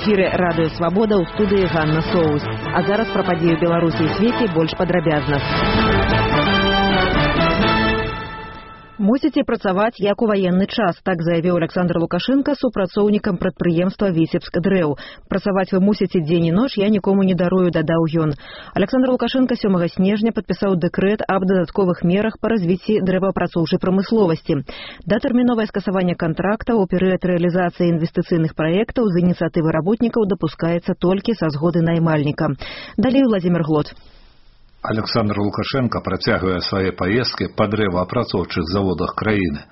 эфіры радыё Свабода, ў студыі Ганна Соус. А зараз пра падзеі Беларусі і свеце больш падрабязна. Мусіце працаваць як у ваенны час, так заявіў Александр Лукашенко супрацоўнікам прадпрыемства «Віцебск-Дрэў». Працаваць вы мусіце дзень і ноч, я нікому не дарую, дадаў ён. Александр Лукашенко 7 снежня падпісаў дэкрэт аб дадатковых мерах па развіцці дрэваапрацоўчай прамысловасці. Датэрміновае скасаванне кантрактаў у перыяд рэалізацыі інвестыцыйных праектаў з ініцыятывы работнікаў дапускаецца толькі са згоды наймальніка. Далей Владимир Глот. Александр Лукашенко працягвае свае паездкі па дрэваапрацоўчых заводах краіны.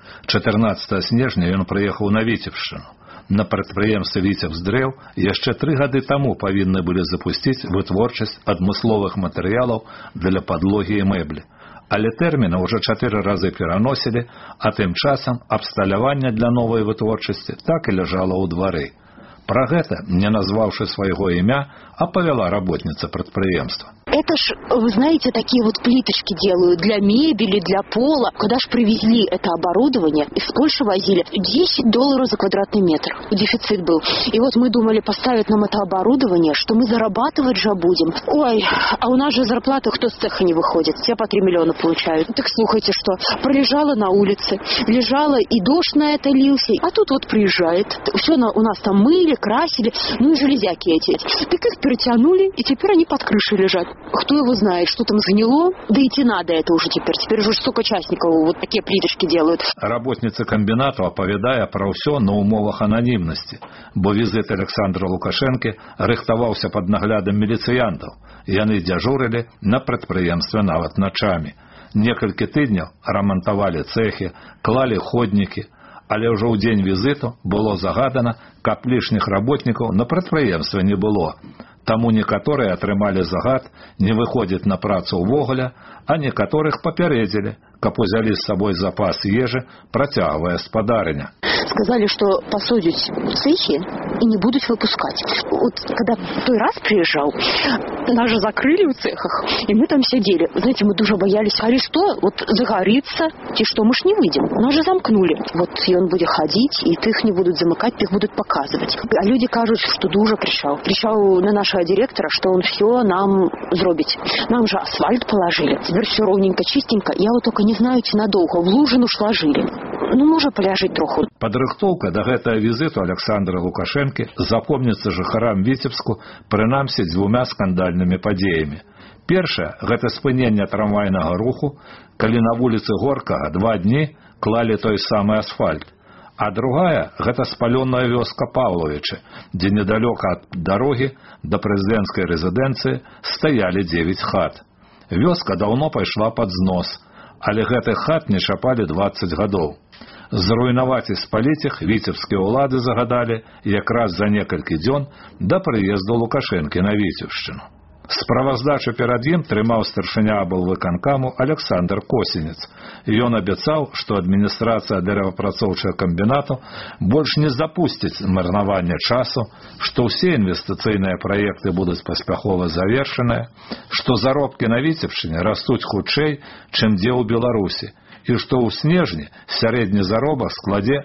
14 снежня ён прыехаў на Віцебшчыну. На прадпрыемстве «Віцебск-Дрэў» яшчэ 3 гады таму павінны былі запусціць вытворчасць адмысловых матэрыялаў для падлогі і мэблі. Але тэрміны ўжо 4 разы пераносілі, а тым часам абсталяванне для новай вытворчасці так і ляжала ў двары. Пра гэта, не назваўшы свайго імя, апавяла работніца прадпрыемства. Это ж, вы знаете, такие вот плиточки делают для мебели, для пола. Когда ж привезли это оборудование, из Польши возили, $10 за квадратный метр. Дефицит был. И вот мы думали поставить нам это оборудование, что мы зарабатывать же будем. Ой, а у нас же зарплата, кто с цеха не выходит. Все по 3 миллиона получают. Так слухайте, что пролежала на улице, лежала и дождь на это лился. А тут вот приезжает. Все у нас там мыли, красили, ну и железяки эти. Так их перетянули, и теперь они под крышей лежат. Кто его знает, что там сгнило, да идти надо это уже теперь. Теперь уже столько частников вот такие плиточки делают. Работница комбинату апавядае пра ўсё на умовах ананімнасці, бо візит Александра Лукашэнкі рыхтаваўся пад наглядам міліцыянтаў. Яны дзяжурылі на прадпрыемстве нават начамі. Некалькі тыдняў рамантавалі цэхі, клалі ходнікі, але ўжо ў дзень візіту было загадана, каб лішніх работнікаў на прадпрыемстве не было. Таму некаторыя атрымалі загад не выходзіць на працу ўвогуле, а некаторых папярэдзілі, каб узялі з сабой запас ежы, працягвае спадарыня. Сказали, что посадят цехи и не будут выпускать. Вот когда той раз приезжал, нас же закрыли в цехах, и мы там сидели. Знаете, мы дуже боялись, а что, вот загорится, и что, мы ж не выйдем. Нас же замкнули. Вот и он будет ходить, и их не будут замыкать, их будут показывать. А люди кажут, что дуже пришел. Пришел на нашего директора, что он все нам зробить. Нам же асфальт положили. Теперь все ровненько, чистенько. Я вот только не знаю, ці надолго. В лужину ж ложили. Ну, можа поляжить троху. Падрыхтоўка да гэтага візіту Александра Лукашэнкі запомніцца жыхарам Віцебску прынамсі 2 скандальнымі падзеямі. Першае – гэта спыненне трамвайнага руху, калі на вуліцы Горкага 2 дні клалі той самы асфальт. А другая – гэта спалёная вёска Павловічы, дзе недалёка ад дарогі да прэзідэнцкай рэзідэнцыі стаялі 9 хат. Вёска даўно пайшла пад знос, але гэтых хат не чапалі 20 гадоў. Зруйнаваць і спаліць іх віцебскія ўлады загадалі якраз за некалькі дзён да прыезду Лукашэнкі на Віцебшчыну. Справаздачу перад ім трымаў старшыня аблвыканкаму Александр Косінец. Ён абяцаў, што адміністрацыя дрэваапрацоўчага камбінату больш не запусціць марнаванне часу, што ўсе інвестыцыйныя праекты будуць паспяхова завершаныя, што заробкі на Віцебшчыне растуць хутчэй, чым дзе ў Беларусі, і што ў снежні сярэдні заробак складзе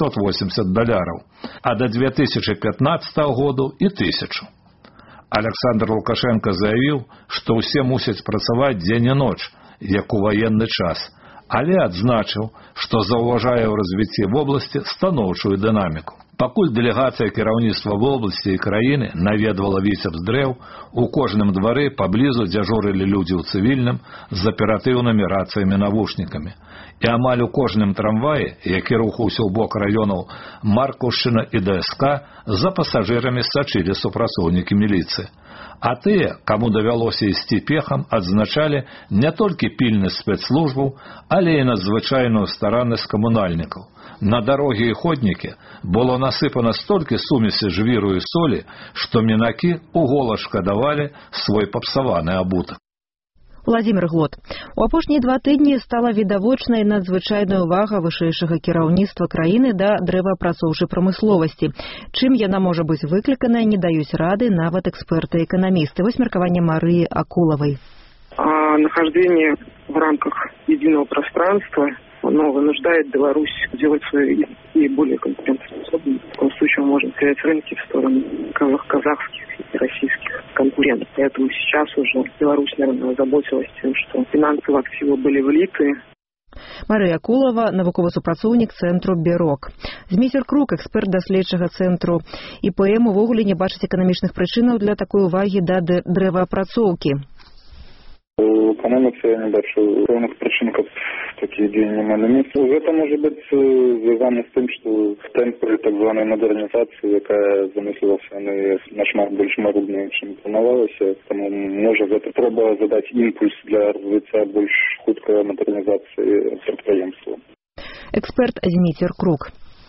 $580, а да 2015 году і 1000. Александр Лукашенко заявіў, што ўсе мусяць працаваць дзень і ноч, як у ваенны час, але адзначыў, што заўважае ў развіцці вобласці станоўчую дынаміку. Пакуль дэлегацыя кіраўніцтва вобласці і краіны наведвала Віцебск-Дрэў, у кожным двары паблізу дзяжурылі людзі ў цывільным з аператыўнымі рацыямі-навушнікамі. І амаль у кожным трамваі, які рухаўся ў бок раёнаў Маркаўшчына і ДСК, за пасажырамі сачылі супрацоўнікі міліцыі. А тыя, каму давялося ісці пехам, адзначалі не толькі пільнасць спецслужбаў, але і надзвычайную стараннасць камунальнікаў. На дарогі і ходнікі было насыпана столькі сумесі жвіру і солі, што мінакі уголас шкадавалі свой папсаваны абутак. Владимир Глот. У апошнія 2 тыдні стала відавочнай надзвычайная ўвага вышэйшага кіраўніцтва краіны да дрэваапрацоўчай прамысловасці. Чым яна можа быць выкліканая, не даюць рады нават эксперты-эканамісты. Вось меркаванне Марыі Акулавай. Нахождение в рамках единого пространства оно вынуждает Беларусь делать свои и более конкурентоспособными. В таком случае мы можем терять рынки в сторону казахских и российских конкурентов. Поэтому сейчас уже Беларусь, наверное, озаботилась тем, что финансовые активы были влиты. Марыя Кулава, навуковы супрацоўнік цэнтру «Бюрок». Зміцер Крук, эксперт даследчага цэнтру ІПМ, увогуле не бачыць эканамічных прычынаў для такой увагі да дрэваапрацоўкі. У экономике я не бачу ровных причин, как такие деньги не. Это может быть связано с тем, что в темпе так званой модернизации, которая замыслилась, она нашмат больше марудная, чем планировалась. Тому может это проба задать импульс для развития больше худкой модернизации предприятия. Эксперт Зміцер Крук.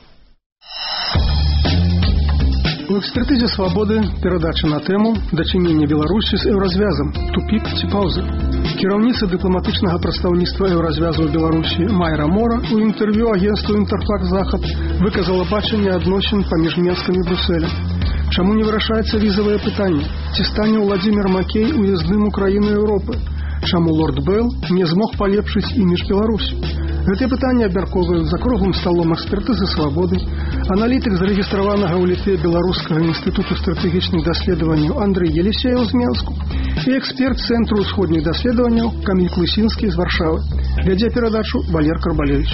У экспертызе «Свабоды» перадача на тэму дачынення Беларусі з еўразвязам, тупік ці паўза. Кіраўніца дыпламатычнага прадстаўніцтва еўразвязу ў Беларусі Майра Мора у інтэрв'ю агенцтву «Інтэрфакс Захад» выказала бачанне адносін паміж Менскам і Брюсселем. Чаму не вырашаецца візавае пытанне? Ці стане Владзімір Макей уездным у краіны Еўропы? Чаму лорд Белл не змог палепшыць імідж Беларусі? Гэтыя пытанні абмяркоўваюць за круглым сталом экспертызы «Свабоды», аналітык зарэгістраванага ў Літве Беларускага інстытуту стратэгічных даследаванняў Андрэй Елісееў з Менску і эксперт Цэнтру ўсходніх даследаванняў Каміль Клусінскі з Варшавы. Вядзе перадачу Валер Карбалевіч.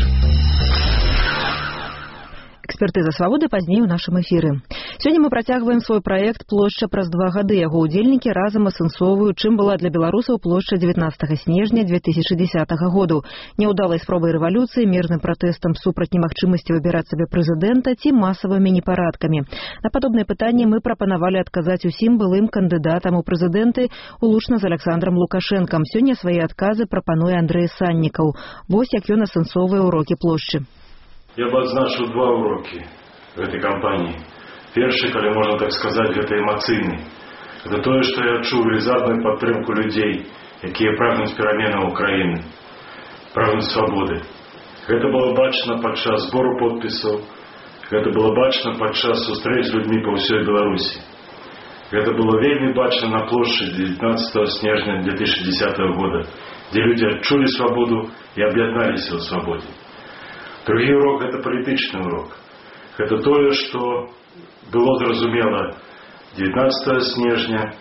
Экспертыза «Свабоды» пазней у нашым эфіры. Сёння мы працягваем свой праект «Плошча праз 2 гады». Яго ўдзельнікі разам асэнсоўваюць, чым была для беларусаў плошча 19 снежня 2010 году. Няўдалай спробай рэвалюцыі, мірным пратэстам супраць немагчымасці выбіраць сабе прэзідэнта ці масавымі непарадкамі. На падобныя пытанні мы прапанавалі адказаць усім былым кандыдатам у прэзідэнты улучна з Александром Лукашэнкам. Сёння свае адказы прапануе Андрэй Саннікаў. Вось як ён асэнсоўвае ўрокі плошчы. Я бы адзначыў 2 урокі гэтай кампаніі. Першы, калі можна так сказаць, гэта эмацыйны. Гэта тое, што я адчуў велізарную падтрымку людзей, якія прагнуць пераменаў краіны, прагнуць свабоды. Гэта было бачна падчас збору подпісаў, гэта было бачна падчас сустрэч з людзьмі па ўсёй Беларусі. Гэта было вельмі бачна на плошчы 19 снежня 2010 года, дзе людзі адчулі свабоду і аб'ядналіся ў свабодзе. Другі урок – гэта палітычны урок. Гэта тое, што было зразумела 19 снежня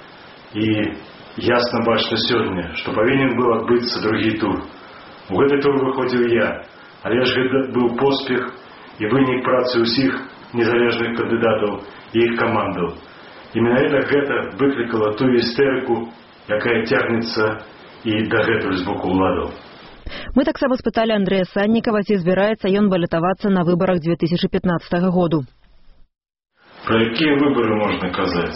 і ясна бачна сёння, што павінен быў адбыцца другі тур. У гэты тур выходзіў я, але ж гэта быў поспех і вынік працы ўсіх незалежных кандыдатаў і іх камандаў. І менавіта гэта выклікала тую істэрыку, якая цягнецца і дагэтуль з боку ўладаў. Мы таксама спыталі Андрэя Саннікава, ці збіраецца ён балятавацца на выбарах 2015 году. Пра якія выбары можна казаць?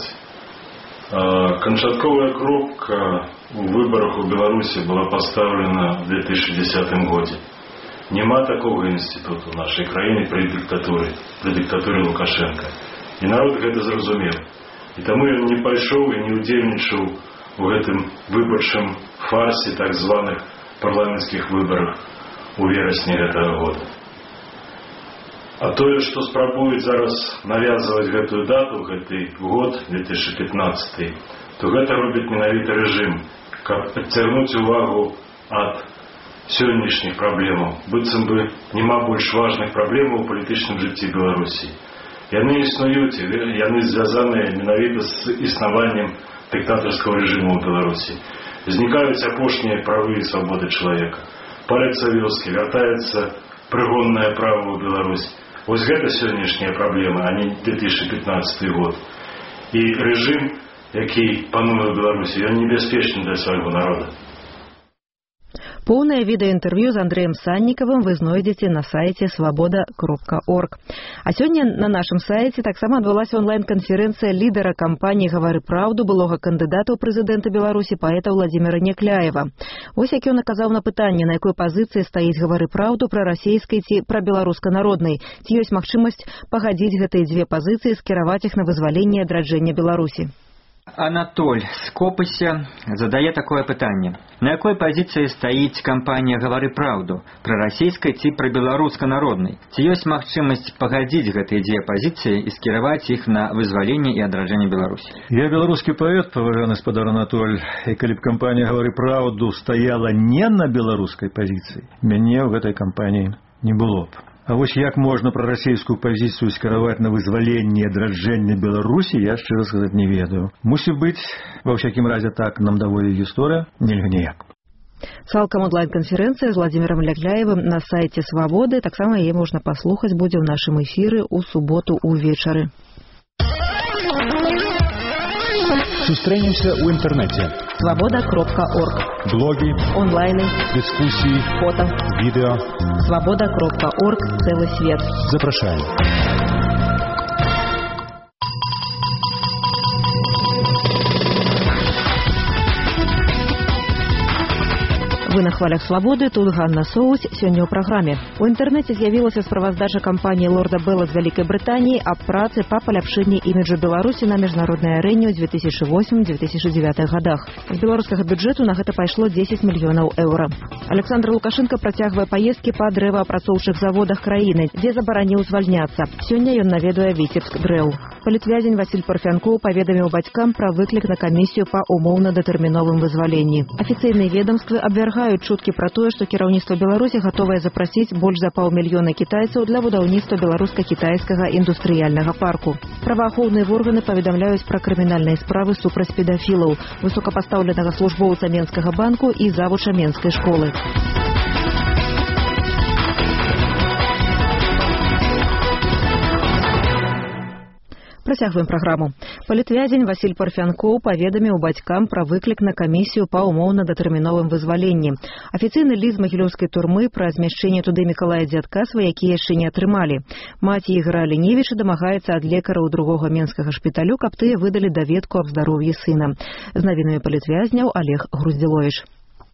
Канчатковая кропка у выбарах у Беларусі была пастаўлена в 2010 годзе. Няма такога інстытуту ў нашай краіне пры дыктатуры Лукашенка. І народ гэта зразумеў. І таму ён не пайшоў і не ўдзельнічаў у гэтым выбарчым фарсе так званых парламенцкіх выбарах у верасні гэтага года. А тое, што спрабуюць зараз навязваць гэтую дату, гэты год, 2015, то гэта робіць менавіта рэжым, каб адцягнуць увагу ад сённяшніх праблемаў. Быццам бы няма больш важных праблемаў у палітычным жыцці Беларусі. Яны існуюць, яны звязаныя менавіта з існаваннем дыктатарскага рэжыму ў Беларусі. Знікаюць апошнія правы і свабоды чалавека. Паляцца вёскі, вяртаецца прыгоннае права ў Беларусь. Вось гэта сённяшняя праблема, а не 2015 год. І рэжым, які пануе ў Беларусі, ён небяспечны для свайго народа. Поўнае відэаінтэрв'ю з Андрэем Саннікавым вы знойдзеце на сайце swaboda.org. А сёння на нашым сайце таксама адбылася онлайн-канферэнцыя лідара кампаніі «Гавары праўду», былога кандыдата ў прэзідэнта Беларусі паэта Владзіміра Някляева. Вось як ён аказаў на пытанне, на якой пазіцыі стаіць «Гавары праўду» прарасійскай ці прабеларуска-народнай, ці ёсць магчымасць пагадзіць гэтыя дзве пазіцыі, скіраваць іх на вызваленне і адраджэнне Беларусі. Анатоль з Копыся задае такое пытанне. На якой пазіцыі стаіць кампанія «Гавары праўду» прарасійскай ці прабеларуска-народнай? Ці ёсць магчымасць пагадзіць гэтыя дзве пазіцыі і скіраваць іх на вызваленне і адраджэнне Беларусі? Я беларускі паэт, паважаны спадар Анатоль, і калі б кампанія «Гавары праўду» стаяла не на беларускай пазіцыі, мяне ў гэтай кампаніі не было б. А вось як можна прарасійскую пазіцыю скіраваць на вызваленне і адраджэнне Беларусі, я, шчыра сказаць, не ведаю. Мусіць быць, ва ўсякім разе так нам даводзіць гісторыя, нельга ніяк. Цалкам онлайн-канферэнцыя з Владзімірам Лягляевым на сайце Свабоды, таксама яе можна паслухаць будзе ў нашым эфіры ў суботу ўвечары. Сустрэнемся ў інтэрнэце. Свобода.орг. Блоги, онлайны, дискуссии, фото, видео. Свобода.орг. Целый свет. Запрашаем. Вы на хвалях свабоды, тут Ганна Соусь, сёння ў праграме. У інтэрнэце з'явілася справаздача кампаніі Лорда Белла з Вялікай Брытаніі аб працы па паляпшэнні іміджу Беларусі на міжнароднай арэне ў 2008-2009 годах. З беларускага бюджэту на гэта пайшло 10 мільёнаў еўра. Александр Лукашенко працягвае паездкі па дрэваапрацоўчых заводах краіны, дзе забараніў звальняцца. Сёння ён наведае Віцебск дрэў. Палітвязень Васіль Парфянкоў паведаміў бацькам пра выклік на камісію па умоўна-датэрміновым вызваленні. Афіцыйныя ведомствы абвяргаюць чуткі пра тое, што кіраўніцтва Беларусі гатовае запрасіць больш за 500 000 кітайцаў для будаўніцтва беларуска-кітайскага індустрыяльнага парку. Праваахоўныя органы паведамляюць пра крымінальныя справы супраць педафілаў, высокапастаўленага службоўца Менскага банку і завуча Менскай школы. Працягваем праграму. Палітвязень Васіль Парфянкоў паведаміў бацькам пра выклік на камісію па умоўна-датэрміновым вызваленні. Афіцыйны ліст магілёўскай турмы пра змяшчэнне туды Мікалая Дзядка сваякі яшчэ не атрымалі. Маці Ігара Аленевіча дамагаецца ад лекараў другога менскага шпіталю, каб тыя выдалі даведку аб здароўі сына. З навінамі палітвязняў Олег Груздзіловіч.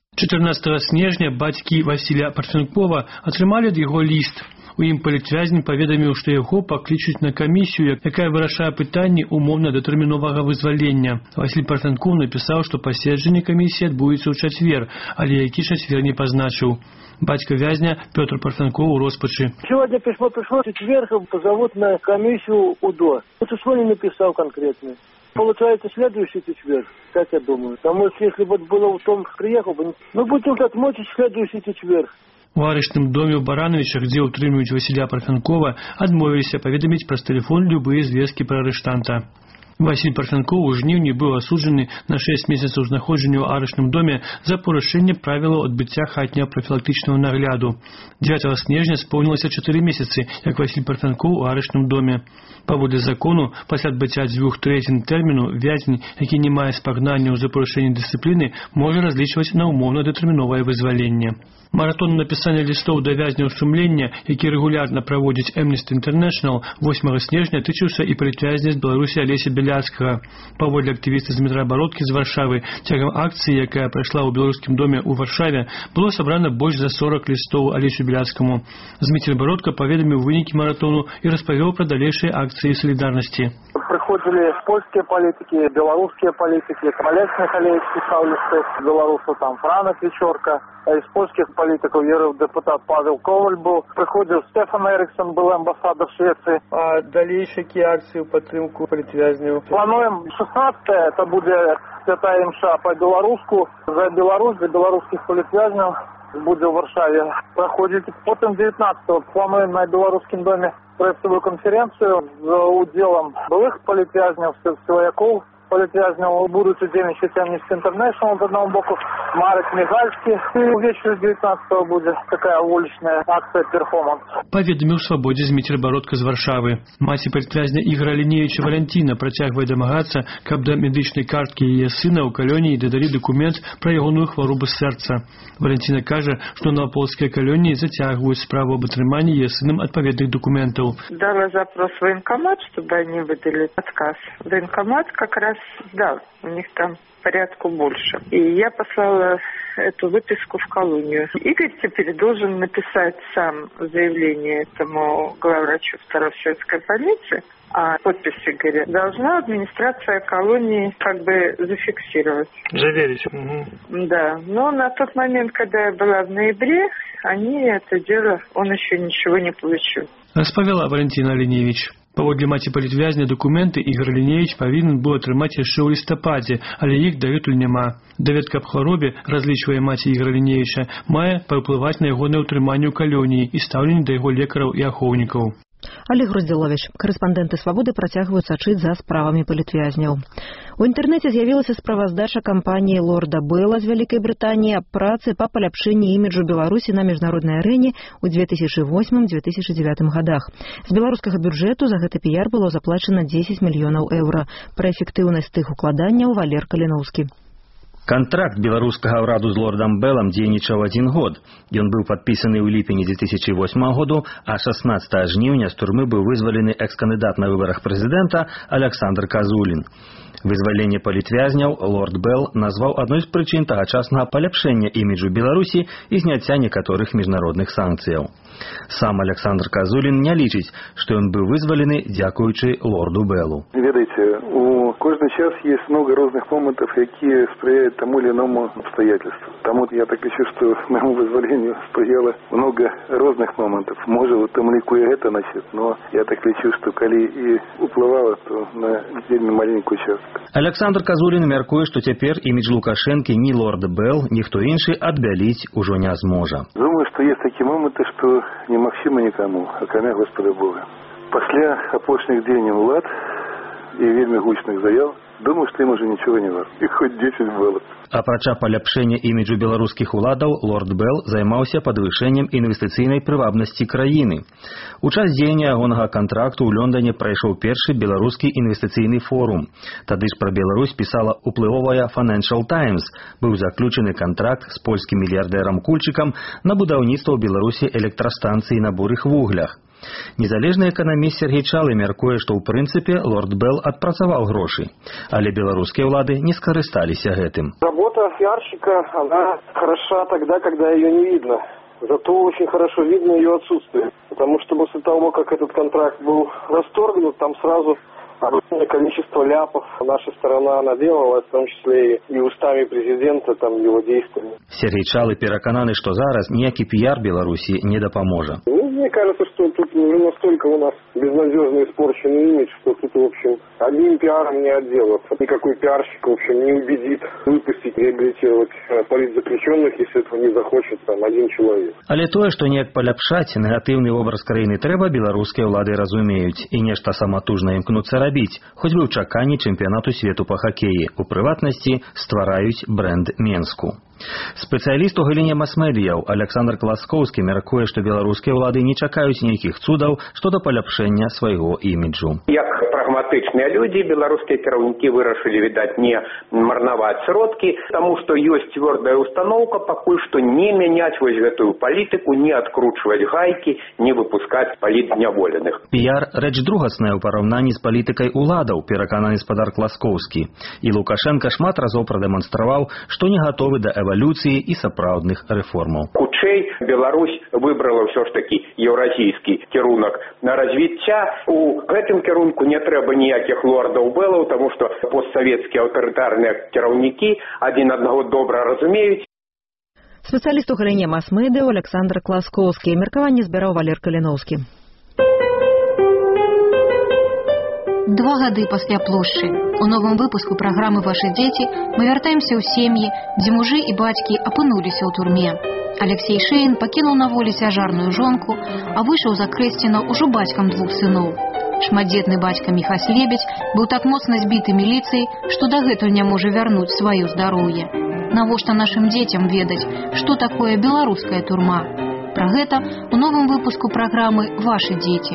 14 снежня бацькі Васіля Парфянкова атрымалі ад яго ліст. У ім палітвязень паведаміў, што яго паклічуць на камісію, якая вырашае пытанні умоўна-датэрміновага вызвалення. Васіль Парфянкоў напісаў, што паседжанне камісіі адбудзецца ў чацвер, але які чацвер не пазначыў. Бацька вязня Пётр Парфянкоў у роспачы. Сегодня пришло четверг, позовут на комиссию УДО. Число не написал конкретно. Получается следующий четверг, как я думаю. Потому что если бы было в том, приехал бы, будем отмотить следующий четверг. У арыштным доме ў Барановичах, дзе ўтрымліваюць Васіля Парфянкова, адмовіліся паведаміць праз тэлефон любыя звесткі пра арыштанта. Васіль Парфянкоў у жніўні быў асуджаны на 6 месяцаў знаходжання ў арыштным доме за парушэнне правілаў адбыцця хатняга прафілактычнага нагляду. 9 снежня споўнілася 4 месяцы, як Васіль Парфянкоў у арыштным доме. Паводле закону, пасля адбыцця 2/3 тэрміну, вязень, які не мае спагнанняў за парушэнне дысцыпліны, можа разлічваць на умоўна-датэрміновае вызваленне. Маратон напісання лістоў да вязняў сумлення, які рэгулярна праводзіць Amnesty International, 8 снежня тычыўся і палітвязня з Беларусі Алеся Бяляцкага. Паводле актывіста Дмітра Бародкі з Варшавы, цягам акцыі, якая прайшла ў беларускім доме ў Варшаве, было сабрана больш за 40 лістоў Алесю Бяляцкаму. Дмітрий Бародка паведаміў вынікі маратону і распавёў пра далейшыя акцыі салідарнасці. Приходили польские политики, белорусские политики. Олег Михайлович писал листы белорусу, там Франок Вечерка. А из польских политиков депутат Павел Коваль был. Приходил Стефан Эриксон, был амбассадор Швеции. А дальше какие акции в подтримку политвязню? Плануем 16-е, это будет святая мша по-белоруску. За Беларусь, за белорусских политвязнев будет в Варшаве проходить. Потом 19-го плануем на Белорусском доме прессовую конференцию с уделом былых политвязнев, свояков политвязнев. Будут удзельничать Amnesty International з одного боку, Марек Мигальский. И вечером 19-го будет такая уличная акция перформанс. Паведаміў Свабодзе Дмітрий Бародка з Варшавы. Маці палітвязня Ігара Аленевіча Валянціна працягвае дамагацца, каб да медычнай карткі яе сына ў калоніі дадалі дакумент пра ягоную хваробу сэрца. Валянціна кажа, што на польскія калоніі зацягваюць справу об атрыманні яе сынам адпаведных документаў. Дала запрос в военкомат, чтобы они выдали отказ. Военкомат как раз сдал. У них там порядку больше. И я послала эту выписку в колонию. Игорь теперь должен написать сам заявление этому главврачу второй сельской больницы, а подпись Игоря должна администрация колонии как бы зафиксировать. Заверить. Угу. Да, но на тот момент, когда я была в ноябре, они это дело, он еще ничего не получил. Распавяла Валентина Аліневіч. Паводле маці палітвязня дакументы Ігор Аліневіч павінен быў атрымаць яшчэ ў лістападзе, але іх дагэтуль няма. Даведка аб хваробе, разлічвае маці Ігора Аліневіча, мае паўплываць на ягонае ўтрыманне ў калоніі і стаўленне да яго лекараў і ахоўнікаў. Олег Груздзіловіч, карэспандэнты «Свабоды» працягваюць сачыць за справамі палітвязняў. У інтэрнэце з'явілася справаздача кампаніі Лорда Белла з Вялікай Брытаніі аб працы па паляпшэнні іміджу Беларусі на міжнароднай арэне ў 2008-2009 годах. З беларускага бюджэту за гэты піяр было заплачана 10 мільёнаў еўра. Пра эфектыўнасць тых укладанняў Валер Каліноўскі. Контракт беларускага ўраду з Лордам Беллам дзейнічаў 1 год. Ён быў падпісаны ў ліпені 2008 году, а 16 жніўня з турмы быў вызвалены экс-кандыдат на выбарах прэзідэнта Александр Казулін. Вызваленне палітвязняў Лорд Белл назваў адной з прычын тагачаснага паляпшэння іміджу Беларусі і зняцця некаторых міжнародных санкцыяў. Сам Александр Казулін не лічыць, што ён быў вызвалены дзякуючы Лорду Беллу. Ведаеце, у кожны час есть много розных моментов, якія спрыяют тому или иному обстоятельству. Тому я так лічу, што моему вызвалению спрыяло много розных моментов. Можа, у тым ліку і гэта насчет, но я так лічу, што калі і уплывала, то на вельмі маленькую частку. Александр Казулін мяркуе, што цяпер імідж Лукашэнкі ні Лорд Белл, ніхто іншы адбяліць ужо не зможа. Думаю, што есть такія моменты, што немагчыма нікому, акрамя Господа Бога. Пасля апошніх дзеянняў улад і вельмі гучных заяў, думаю, што ім уже нічога не варта. І хоць 10 было. Апрача паляпшэння іміджу беларускіх уладаў, Лорд Белл займаўся падвышэннем інвестыцыйнай прывабнасці краіны. У час дзеяння ягонага кантракту ў Лондоне прайшоў першы беларускі інвестыцыйны форум. Тады ж пра Беларусь пісала уплывовая Financial Times. Быў заключаны кантракт з польскім мільярдэрам Кульчыкам на будаўніцтва ў Беларусі электрастанцыі на бурых вуглях. Незалежны эканаміст Сергей Чалы мяркуе, што ў прынцыпе Лорд Белл адпрацаваў грошы, але беларускія ўлады не скарысталіся гэтым. Работа пиарщика, она хороша тогда, когда ее не видно. Зато очень хорошо видно ее отсутствие. Потому что после того, как этот контракт был расторгнут, там сразу огромное количество ляпов наша сторона наделала, в том числе и устами президента, там, его действиями. Сергей Чалы перакананы, што зараз ніякі піяр Беларусі не дапаможа. Мне кажется, что тут уже настолько у нас безнадежно испорченный имидж, что тут, в общем, одним пиаром не отделаться. Никакой пиарщик, в общем, не убедит выпустить, реабилитировать политзаключенных, если этого не захочет там один человек. Але тое, што неяк паляпшаць негатыўны образ краіны трэба, беларускія ўлады разумеюць і нешта саматужна імкнуцца рабіць, хоць бы ў чаканні чэмпіянату свету па хакеі. У прыватнасці ствараюць брэнд Менску. Спецыяліст у галіне мас-медыяў Александр Класкоўскі мяркуе, што беларускія ўлады не чакаюць нейкіх цудаў што да паляпшэння свайго іміджу. Як прагматычныя людзі, беларускія кіраўнікі вырашылі, відаць, не марнаваць сродкі, таму што ёсць цвёрдая установка пакуль што не мяняць вось гэтую палітыку, не адкручваць гайкі, не выпускаць палітзняволеных. Піяр рэч другасная ў параўнанні з палітыкай уладаў, перакананы спадар Класкоўскі. І Лукашенка шмат разоў прадэманстраваў, што не гатовы да эвалюцыі і сапраўдных рэформаў. Хутчэй Беларусь выбрала ўсё ж такі еўразійскі кірунак на развіцця. У гэтым кірунку не трэба ніякіх лордаў Беллаў, таму што постсавецкія аўтарытарныя кіраўнікі адзін аднаго добра разумеюць. Спецыяліст у галіне мас-медыяў Александр Класкоўскі. Меркаванне збіраў Валер Каліноўскі. 2 гады пасля плошчы. У новым выпуску праграмы «Ваши дети» мы вяртаемся ў сем'і, дзе мужы і бацькі апынуліся ў турме. Алексей Шеін пакінуў на волі цяжарную жонку, а выйшаў за Крэсціна ўжо бацькам 2 сыноў. Шматдзетны бацька Міхась Лебедь быў так моцна збіты міліцыяй, што дагэтуль не можа вярнуць сваё здароўе. Навошта нашым дзецям ведаць, што такое беларуская турма? Пра гэта ў новым выпуску праграмы «Ваши дети».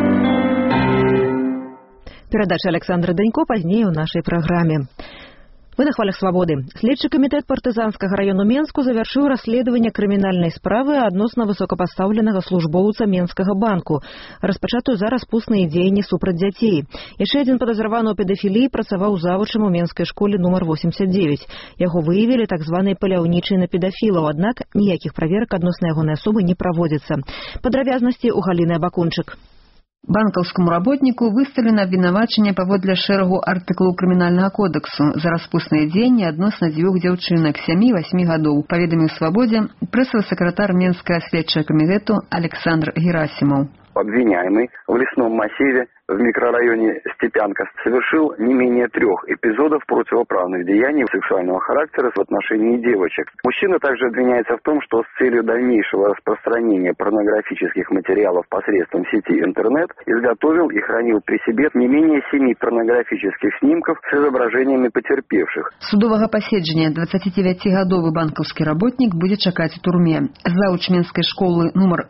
Перадача Александра Данько пазней у нашай праграме. Вы на хвалях свабоды. Следчы камітэт партызанскага раёну Менску завяршыў расследаванне крымінальнай справы адносна высокапастаўленага службоўца Менскага банку. Распачатую за распусныя дзеянні супраць дзяцей. Яшчэ адзін падазраваны ў педафіліі працаваў завучам у Менскай школе нумар 89. Яго выявілі так званай паляўнічай на педафілаў, аднак ніякіх праверак адносна ягонай асобы не праводзіцца. Падрабязнасці ў Галіны Абакунчык. Банкаўскаму работніку выстаўлена абвінавачанне паводле шэрагу артыклаў крымінальнага кодексу за распусныя дзеянні адносна 2 дзяўчынак 7-8 гадоў, паведаміў «Свабодзе» прэсавы сакратар Менскага следчага камітэту Александр Герасимов. Обвиняемый в лесном массиве в микрорайоне Степянка совершил не менее 3 эпизодов противоправных деяний сексуального характера в отношении девочек. Мужчина также обвиняется в том, что с целью дальнейшего распространения порнографических материалов посредством сети интернет изготовил и хранил при себе не менее 7 порнографических снимков с изображениями потерпевших. Судовага паседжання 29-гадовы банкаўскі работнік будзе чакаць у турме. Зауч Менскай школы нумар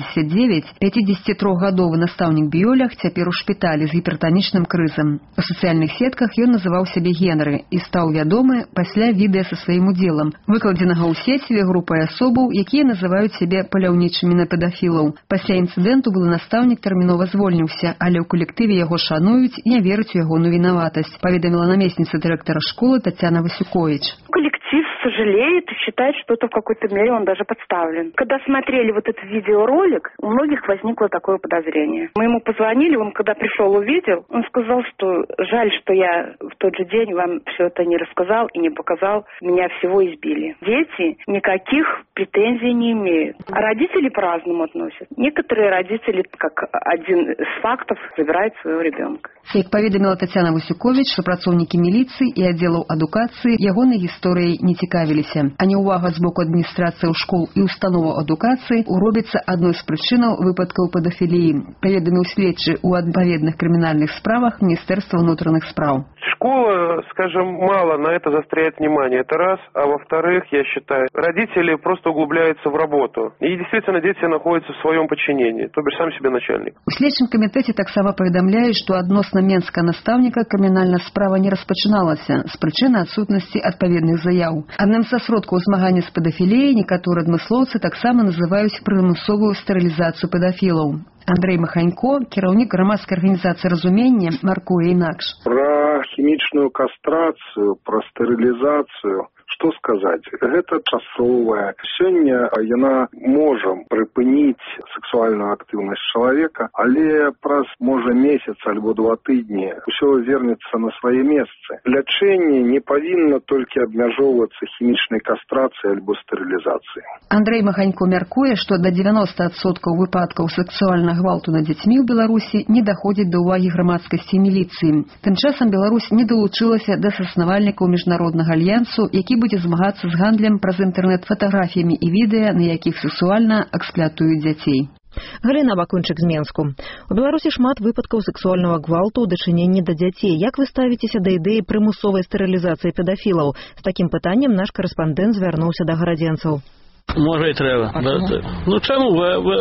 89, 53-гадовы настаўнік біолог цяпер у шпіталі з гіпертанічным крызам. У сацыяльных сетках ён называў сябе Генры і стаў вядомы пасля відэа са сваім удзелам, выкладзенага ў сеціве групай асобаў, якія называюць сябе паляўнічымі на педафілаў. Пасля інцыдэнту былы настаўнік тэрмінова звольніўся, але ў калектыве яго шануюць і не вераць у ягоную вінаватасць, паведаміла намесніца дырэктара школы Татьяна Васюкович. Коллектив сожалеет и считает, что это в какой-то мере он даже подставлен. Когда смотрели вот этот видеоролик, у многих возникло такое подозрение. Мы ему позвонили, он когда пришел, увидел, он сказал, что жаль, что я в тот же день вам все это не рассказал и не показал, меня всего избили. Дети никаких претензий не имеют. А родители по-разному относятся. Некоторые родители, как один из фактов, забирают своего ребенка. Як паведаміла Татьяна Васюкович, супрацоўнікі міліцыі і аддзелаў адукацыі ягонай гісторыяй не цікавіліся. А неўвага з боку адміністрацыі школ і установаў адукацыі робіцца адной з прычынаў выпадкаў педафіліі, паведаміў следчы ў адпаведных крымінальных справах Міністэрства внутренних спраў. Школа, скажем, мало на это заостряет внимание, это раз. А во-вторых, я считаю, родители просто углубляются в работу. И действительно дети находятся в своем подчинении, то бишь сам себе начальник. У следчым камітэце таксама паведамляюць, што адносна менскага настаўніка крымінальная справа не распачыналася з прычыны адсутнасці адпаведных заяў. Адным са сродкаў змагання з педафіліяй некаторыя адмыслоўцы таксама называюць прымусовую стэрылізацыю педафілаў. Андрей Маханько, кіраўнік грамадскай арганізацыі «Разуменне», маркуе інакш. Пра хімічную кастрацыю, пра стэрылізацыю, што сказаць? Гэта часовая. Сёння яна можа прыпыніць сексуальную актыўнасць чалавека, але праз, можа, месяц альбо 2 тыдні ўсё вернецца на свае месцы. Лячэнне не павінна толькі абмяжоўвацца хімічнай кастрацыяй альбо стэрылізацыяй. Андрей Маханько мяркуе, што да 90% выпадкаў сексуальнага гвалту над дзецьмі ў Беларусі не даходзіць да ўвагі грамадскасці і міліцыі. Тым часам Беларусь не далучылася да заснавальнікаў міжнароднага альянсу, які будзе змагацца з гандлем праз інтэрнэт фатаграфіямі і відэа, на якіх сексуальна эксплуатуюць дзяцей. Галіна Абакунчык з Менску. У Беларусі шмат выпадкаў сексуальнага гвалту ў дачыненні да дзяцей. Як вы ставіцеся да ідэі прымусовай стэрылізацыі педафілаў? З такім пытаннем наш карэспандэнт звярнуўся да гарадзенцаў. Може і треба. Ну чому?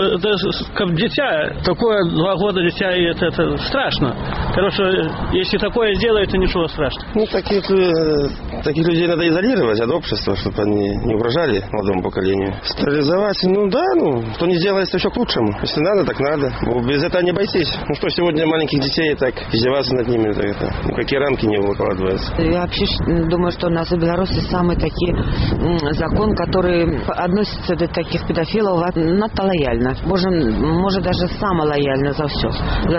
Как дитя, такое 2 года дитя, и это страшно. Короче, если такое сделают, то ничего страшного. Ну, таких людей надо изолировать от общества, чтобы они не угрожали молодому поколению. Стерилизовать, кто не делает, то еще к лучшему. Если надо, так надо. Без этого не обойтись. Ну что, сегодня маленьких детей так издеваться над ними, какие рамки не выкладываются. Я вообще думаю, что у нас в Беларуси самый такой закон, который относится до таких педофилов надто лояльно. Может даже самое лояльно за все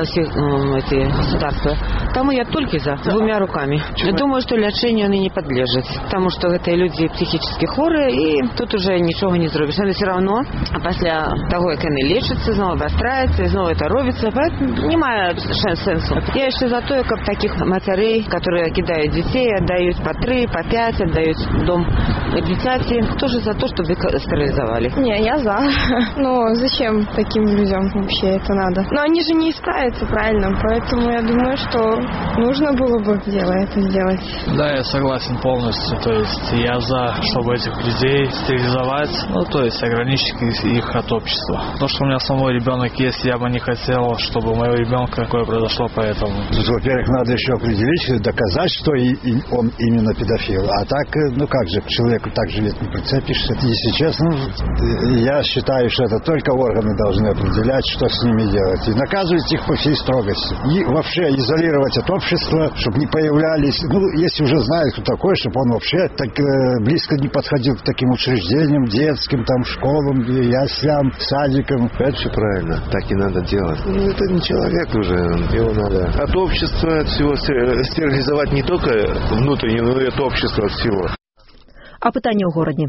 эти государства. Тому я только за 2 руками. Я думаю, что лечению они не подлежат, потому что это люди психически хворые, и тут уже ничего не зробишь. Но все равно, после того, как они лечатся, снова обостряется, и снова это робится, поэтому немає сенсу. Я еще за то, как таких матерей, которые кидают детей, отдают по 3, по 5, отдают в дом Дитяти тоже за то, чтобы стерилизовали. Не, я за. Но зачем таким людям вообще это надо? Но они же не исправятся, правильно? Поэтому я думаю, что нужно было бы это сделать. Да, я согласен полностью. То есть я за, чтобы этих людей стерилизовать, то есть ограничить их от общества. То, что у меня самой ребенок есть, я бы не хотел, чтобы у моего ребенка такое произошло, поэтому. Тут, во-первых, надо еще определить, доказать, что он именно педофил. А так, как же, к человеку так же ведь не прицепишься. Если честно, я считаю, что это только органы должны определять, что с ними делать. И наказывать их по всей строгости. И вообще изолировать от общества, чтобы не появлялись. Если уже знают, кто такой, чтобы он вообще так близко не подходил к таким учреждениям детским, там, школам, яслям, садикам. Это все правильно. Так и надо делать. Это не человек уже. Его надо от общества, от всего стерилизовать не только внутренне, но и от общества, от всего. А пытанне ў горадні.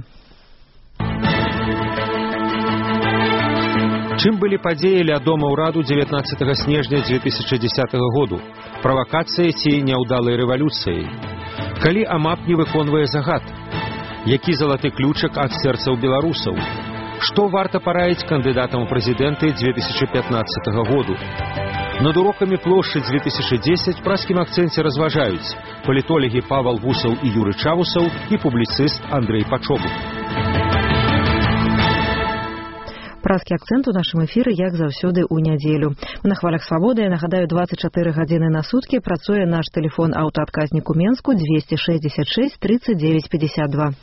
Чым былі падзеі ля дома ўраду 19 снежня 2010 году? Правакацыяй ці няўдалай рэвалюцыяй? Калі АМАП не выконвае загад? Які залаты ключак ад сэрцаў беларусаў? Што варта параіць кандыдатам у прэзідэнты 2015 году? Над урокамі плошчы 2010 праскім акцэнце разважаюць палітолагі Павал Вусаў і Юры Чавусаў і публіцыст Андрэй Пачобук. Праскі акцэнт у нашым эфіры, як заўсёды, у нядзелю. На хвалях свабоды, я нагадаю, 24 гадзіны на суткі працуе наш тэлефон аўтаадказнік у Менску 266 39 52.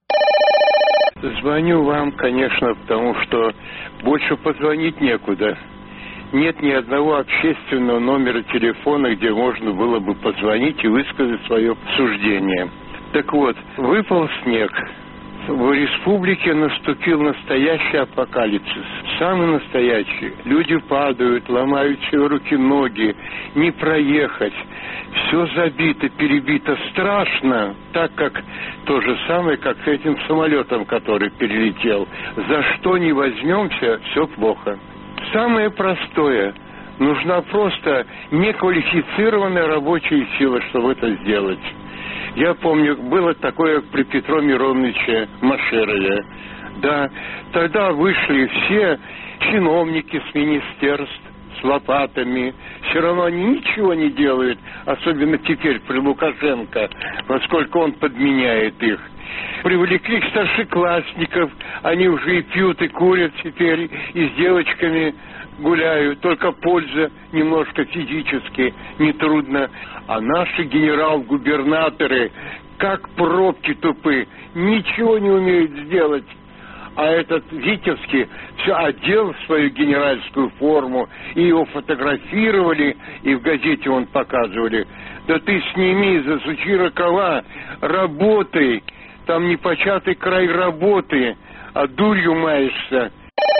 Звоню вам, конечно, потому что больше позвонить некуда. Нет ни одного общественного номера телефона, где можно было бы позвонить и высказать свое суждение. Так вот, выпал снег. В республике наступил настоящий апокалипсис. Самый настоящий. Люди падают, ломают себе руки-ноги, не проехать. Все забито, перебито. Страшно. Так как то же самое, как с этим самолетом, который перелетел. За что не возьмемся, все плохо. Самое простое. Нужна просто неквалифицированная рабочая сила, чтобы это сделать. Я помню, было такое при Петре Мироновиче Машерове. Да, тогда вышли все чиновники с министерств, с лопатами. Все равно они ничего не делают, особенно теперь при Лукашенко, поскольку он подменяет их. Привлекли старшеклассников, они уже и пьют, и курят теперь, и с девочками гуляют, только польза немножко физически, нетрудно. А наши генерал-губернаторы, как пробки тупы, ничего не умеют сделать. А этот Витебский все одел в свою генеральскую форму, и его фотографировали, и в газете он показывали. Да ты сними, засучи рукава, работай, там непочатый край работы, а дурью маешься.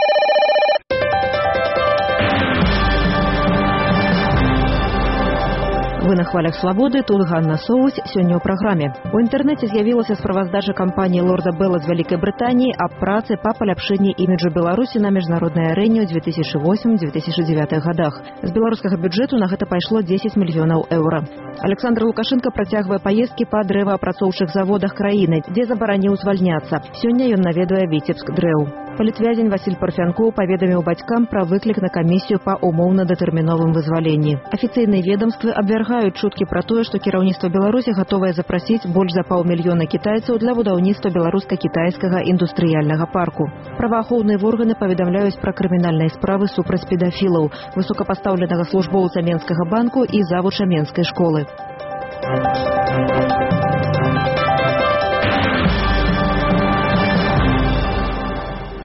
Вы на хвалях свабоды, тут Ганна Соусь, сёння ў праграме. У інтэрнэце з'явілася справаздача кампаніі Лорда Белла з Вялікай Брытаніі аб працы па паляпшэнні іміджу Беларусі на міжнароднай арэне ў 2008-2009 годах. З беларускага бюджэту на гэта пайшло 10 мільёнаў еўра. Александр Лукашенко працягвае паездкі па дрэваапрацоўчых заводах краіны, дзе забараніў звальняцца. Сёння ён наведвае Віцебск дрэў. Палітвязень Васіль Парфянкоў паведаміў бацькам пра выклік на камісію па умоўна-датэрміновым вызваленні. Афіцыйныя ведомствы абвяргаюць чуткі пра тое, што кіраўніцтва Беларусі гатовае запрасіць больш за 500 000 кітайцаў для будаўніцтва беларуска-кітайскага індустрыяльнага парку. Праваахоўныя органы паведамляюць пра крымінальныя справы супраць педафілаў, высокапастаўленага службоўца Менскага банку і завуча Менскай школы.